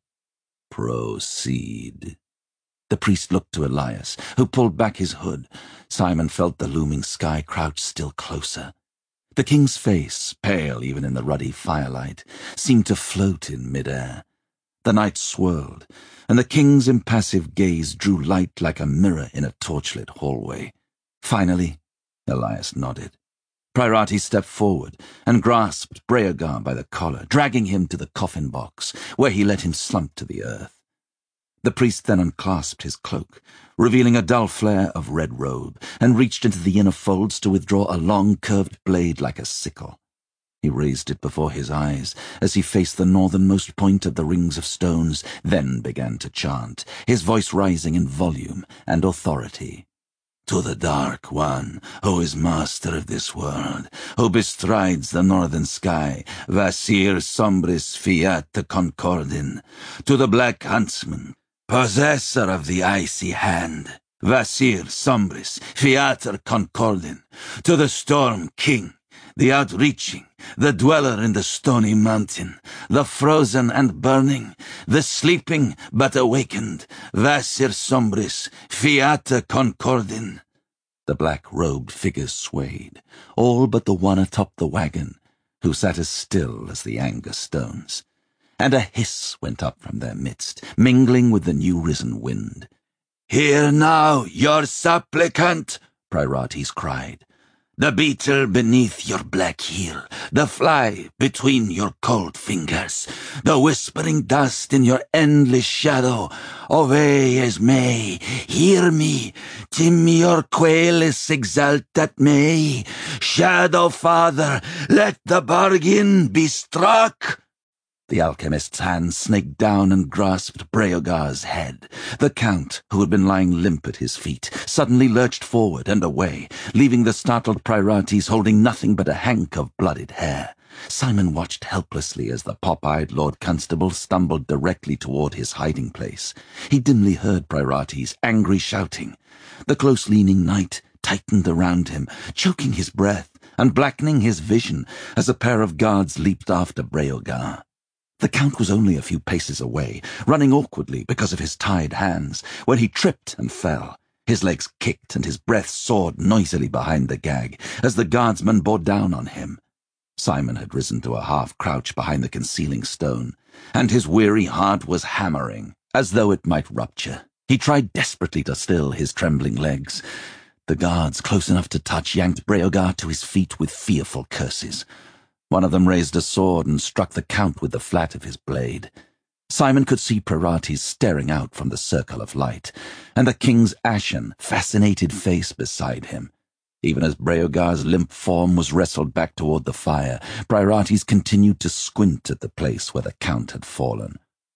Proceed. The priest looked to Elias, who pulled back his hood. Simon felt the looming sky crouch still closer. The king's face, pale even in the ruddy firelight, seemed to float in midair. The night swirled, and the king's impassive gaze drew light like a mirror in a torchlit hallway. Finally, Elias nodded. Priorites stepped forward and grasped Breogar by the collar, dragging him to the coffin box, where he let him slump to the earth. The priest then unclasped his cloak, revealing a dull flare of red robe, and reached into the inner folds to withdraw a long curved blade like a sickle. He raised it before his eyes as he faced the northernmost point of the rings of stones, then began to chant, his voice rising in volume and authority. To the Dark One, who is master of this world, who bestrides the northern sky, Vasir Sombris Fiat Concordin, to the Black Huntsman, possessor of the icy hand, Vasir Sombris Fiat Concordin, to the Storm King, the outreaching, the dweller in the stony mountain, the frozen and burning, the sleeping but awakened, Vasir Sombris, Fiat Concordin. The black-robed figures swayed, all but the one atop the wagon, who sat as still as the Anger stones. And a hiss went up from their midst, mingling with the new-risen wind. "Hear now your supplicant," Priorites cried. "The beetle beneath your black heel, the fly between your cold fingers, the whispering dust in your endless shadow. Ove es me, hear me, timior quelis exaltat me. Shadow Father, let the bargain be struck." The alchemist's hand snaked down and grasped Breogar's head. The count, who had been lying limp at his feet, suddenly lurched forward and away, leaving the startled Priorites holding nothing but a hank of blooded hair. Simon watched helplessly as the pop-eyed Lord Constable stumbled directly toward his hiding place. He dimly heard Priorites' angry shouting. The close-leaning night tightened around him, choking his breath and blackening his vision as a pair of guards leaped after Breogar. The Count was only a few paces away, running awkwardly because of his tied hands, when he tripped and fell. His legs kicked and his breath soared noisily behind the gag as the guardsmen bore down on him. Simon had risen to a half-crouch behind the concealing stone, and his weary heart was hammering, as though it might rupture. He tried desperately to still his trembling legs. The guards, close enough to touch, yanked Breogar to his feet with fearful curses. One of them raised a sword and struck the Count with the flat of his blade. Simon could see Priorites staring out from the circle of light, and the king's ashen, fascinated face beside him. Even as Breogar's limp form was wrestled back toward the fire, Priorites continued to squint at the place where the Count had fallen.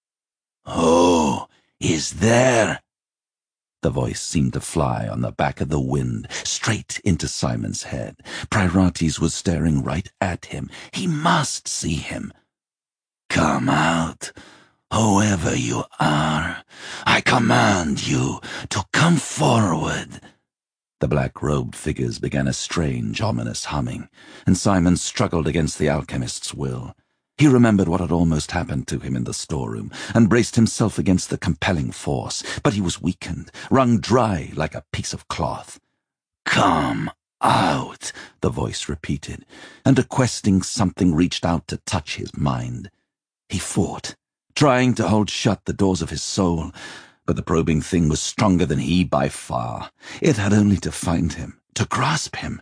"Who is there?" The voice seemed to fly on the back of the wind, straight into Simon's head. Priorites was staring right at him. He must see him. "Come out, whoever you are. I command you to come forward." The black-robed figures began a strange, ominous humming, and Simon struggled against the alchemist's will. He remembered what had almost happened to him in the storeroom, and braced himself against the compelling force, but he was weakened, wrung dry like a piece of cloth. "Come out," the voice repeated, and a questing something reached out to touch his mind. He fought, trying to hold shut the doors of his soul, but the probing thing was stronger than he by far. It had only to find him, to grasp him.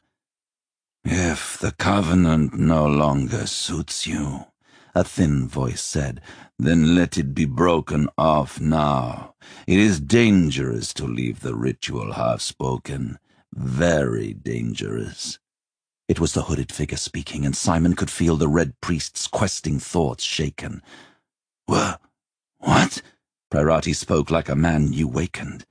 "If the covenant no longer suits you," a thin voice said, "then let it be broken off now. It is dangerous to leave the ritual half-spoken. Very dangerous." It was the hooded figure speaking, and Simon could feel the Red Priest's questing thoughts shaken. "Wha- what?" Prairati spoke like a man new wakened.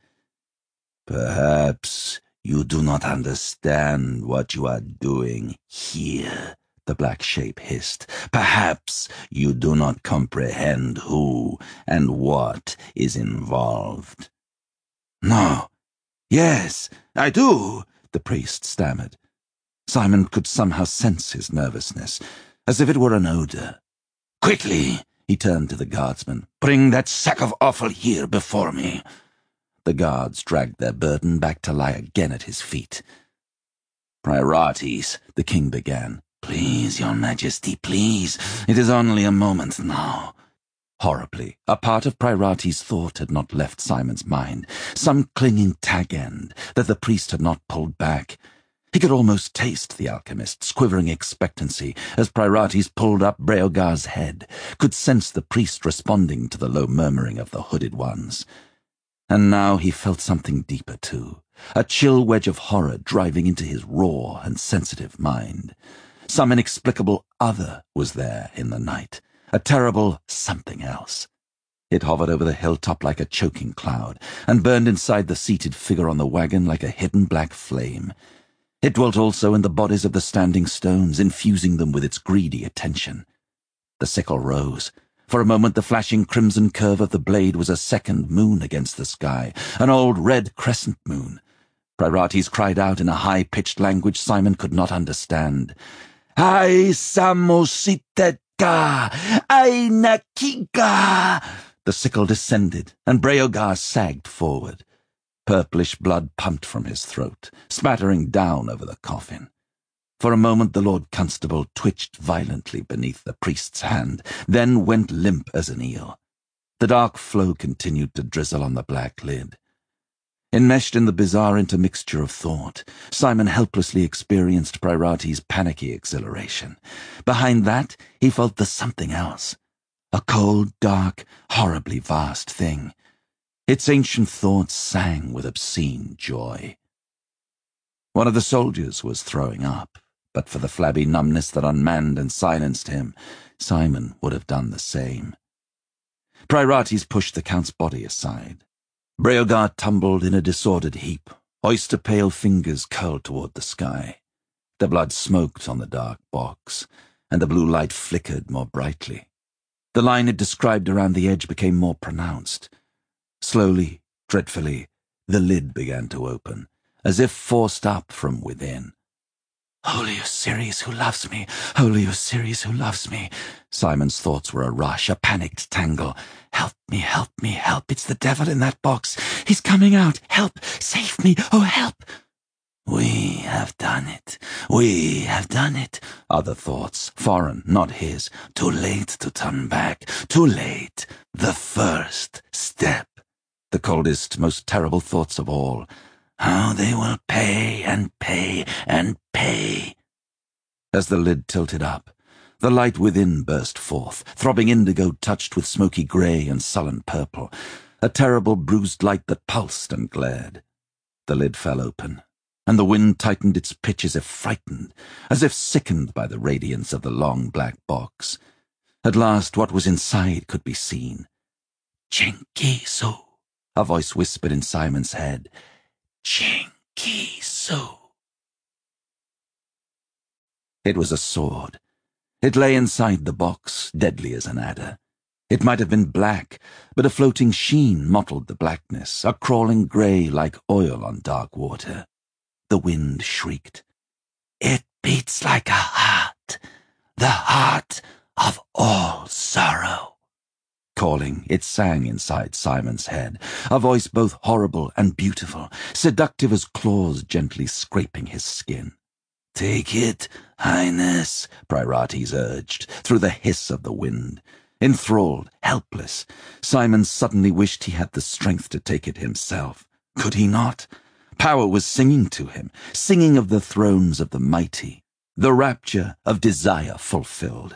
"Perhaps you do not understand what you are doing here," the black shape hissed. "Perhaps you do not comprehend who and what is involved." "No. Yes, I do," the priest stammered. Simon could somehow sense his nervousness, as if it were an odor. "Quickly," he turned to the guardsmen. "Bring that sack of offal here before me." The guards dragged their burden back to lie again at his feet. "Prairatis," the king began. "Please, your majesty, please. It is only a moment now." Horribly, a part of Prairati's thought had not left Simon's mind, some clinging tag-end that the priest had not pulled back. He could almost taste the alchemist's quivering expectancy as Prairati's pulled up Breogar's head, could sense the priest responding to the low murmuring of the hooded ones. And now he felt something deeper too, a chill wedge of horror driving into his raw and sensitive mind. Some inexplicable other was there in the night, a terrible something else. It hovered over the hilltop like a choking cloud, and burned inside the seated figure on the wagon like a hidden black flame. It dwelt also in the bodies of the standing stones, infusing them with its greedy attention. The sickle rose. For a moment the flashing crimson curve of the blade was a second moon against the sky, an old red crescent moon. Prairatis cried out in a high-pitched language Simon could not understand. "Ai samositeka! Ai nakika!" The sickle descended, and Breogar sagged forward. Purplish blood pumped from his throat, spattering down over the coffin. For a moment the Lord Constable twitched violently beneath the priest's hand, then went limp as an eel. The dark flow continued to drizzle on the black lid. Enmeshed in the bizarre intermixture of thought, Simon helplessly experienced Prairati's panicky exhilaration. Behind that, he felt the something else. A cold, dark, horribly vast thing. Its ancient thoughts sang with obscene joy. One of the soldiers was throwing up, but for the flabby numbness that unmanned and silenced him, Simon would have done the same. Prairatis pushed the Count's body aside. Breogar tumbled in a disordered heap, oyster-pale fingers curled toward the sky. The blood smoked on the dark box, and the blue light flickered more brightly. The line it described around the edge became more pronounced. Slowly, dreadfully, the lid began to open, as if forced up from within. "Holy Osiris who loves me, Holy Osiris who loves me." Simon's thoughts were a rush, a panicked tangle. "Help me, help me, help, it's the devil in that box. He's coming out, help, save me, oh help." "We have done it, we have done it." Other thoughts, foreign, not his. Too late to turn back, too late. The first step. The coldest, most terrible thoughts of all. How they will pay and pay and pay. As the lid tilted up, the light within burst forth, throbbing indigo touched with smoky grey and sullen purple, a terrible bruised light that pulsed and glared. The lid fell open, and the wind tightened its pitch as if frightened, as if sickened by the radiance of the long black box. At last what was inside could be seen. "Chinkisu," a voice whispered in Simon's head. "Chinkisu." It was a sword. It lay inside the box, deadly as an adder. It might have been black, but a floating sheen mottled the blackness, a crawling grey like oil on dark water. The wind shrieked. "It beats like a heart, the heart of all sorrow. Calling, it sang inside Simon's head, a voice both horrible and beautiful, seductive as claws gently scraping his skin. Take it, Highness, Priorites urged, through the hiss of the wind. Enthralled, helpless, Simon suddenly wished he had the strength to take it himself. Could he not? Power was singing to him, singing of the thrones of the mighty, the rapture of desire fulfilled.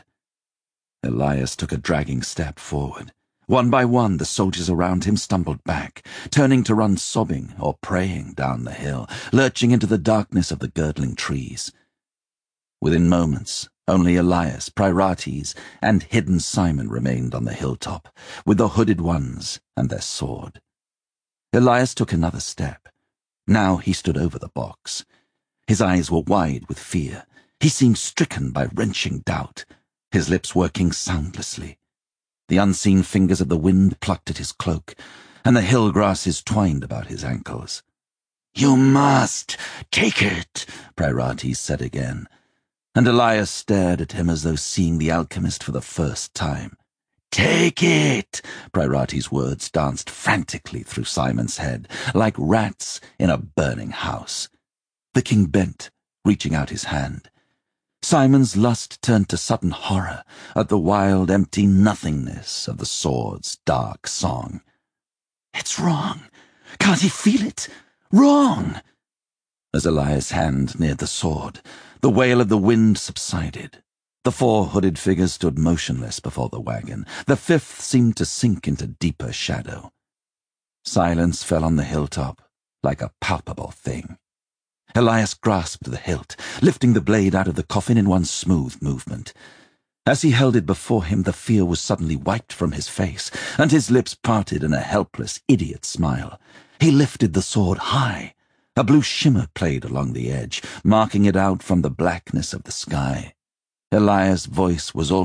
Elias took a dragging step forward. One by one, the soldiers around him stumbled back, turning to run sobbing or praying down the hill, lurching into the darkness of the girdling trees. Within moments, only Elias, Priorites, and hidden Simon remained on the hilltop, with the hooded ones and their sword. Elias took another step. Now he stood over the box. His eyes were wide with fear. He seemed stricken by wrenching doubt, his lips working soundlessly. The unseen fingers of the wind plucked at his cloak, and the hill grasses twined about his ankles. "You must take it," Priorites said again, and Elias stared at him as though seeing the alchemist for the first time. "Take it!" Priorites' words danced frantically through Simon's head, like rats in a burning house. The king bent, reaching out his hand. Simon's lust turned to sudden horror at the wild, empty nothingness of the sword's dark song. "It's wrong. Can't he feel it? Wrong!" As Elias' hand neared the sword, the wail of the wind subsided. The four hooded figures stood motionless before the wagon. The fifth seemed to sink into deeper shadow. Silence fell on the hilltop like a palpable thing. Elias grasped the hilt, lifting the blade out of the coffin in one smooth movement. As he held it before him, the fear was suddenly wiped from his face, and his lips parted in a helpless, idiot smile. He lifted the sword high. A blue shimmer played along the edge, marking it out from the blackness of the sky. Elias' voice was all